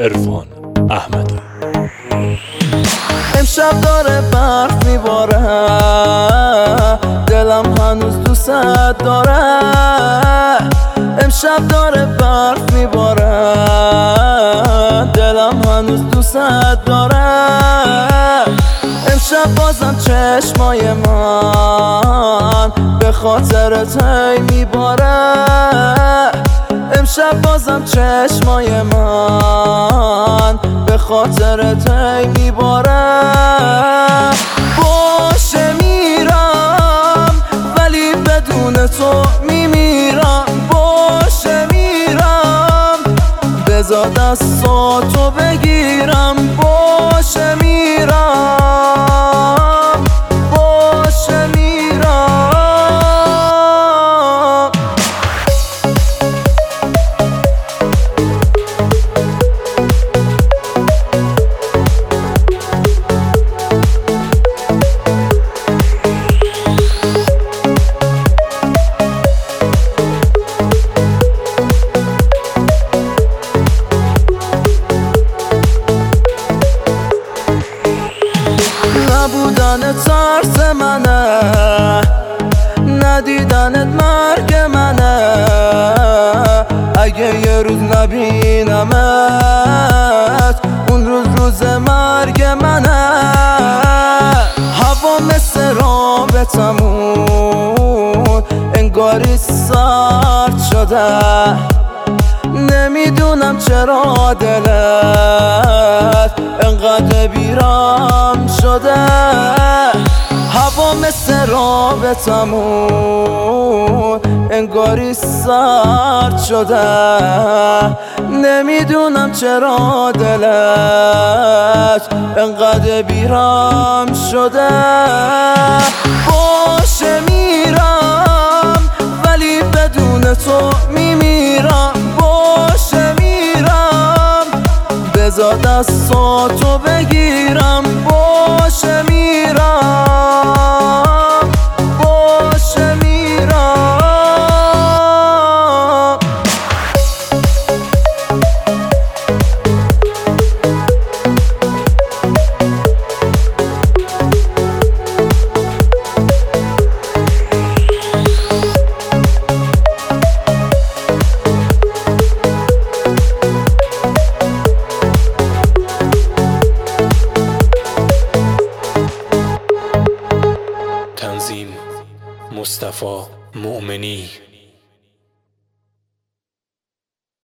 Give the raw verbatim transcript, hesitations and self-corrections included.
عرفان احمدی. امشب داره برف میباره، دلم هنوز دوست داره. امشب داره برف میباره، دلم هنوز دوست داره. امشب بازم چشمای من به خاطرت هی میباره. امشب بازم چشمای من به خاطرت هی میباره. باشه میرم ولی بدون تو میمیرم. باشه میرم بذار دستاتو بگیرم. باشه میرم، باشه میرم. نبودن ترس منه، ندیدنت مرگ منه. اگه یه روز نبینمت اون روز روز مرگ منه. هوا مثل رابطمون انگاری سرد شده. نمیدونم چرا دلت انقدر بیرام شده. هوا مثل رابطمون انگاری سرد شده. نمیدونم چرا دلت انقدر بیرام شده. باشه میرم ولی بدون تو میمیرم. باشه میرم بذار دستاتو بگیرم. باشه میرم، باشه میرم. تنظیم مصطفی مؤمنی.